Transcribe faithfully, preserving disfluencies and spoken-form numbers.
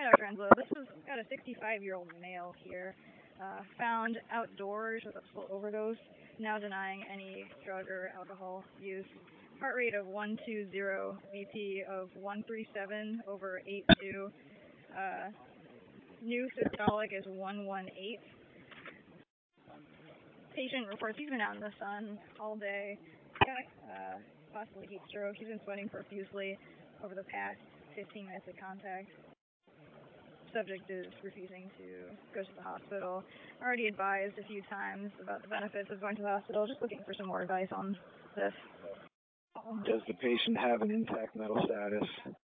Doctor Enzo. This is got a sixty-five-year-old male here, uh, found outdoors with a full overdose, now denying any drug or alcohol use. Heart rate of one twenty, B P of one thirty-seven over eighty-two. Uh, new systolic is one eighteen. Patient reports he's been out in the sun all day, got uh, possibly heat stroke. He's been sweating profusely over the past fifteen minutes of contact. Subject is refusing to go to the hospital. Already advised a few times about the benefits of going to the hospital. Just looking for some more advice on this. Does the patient have an intact mental status?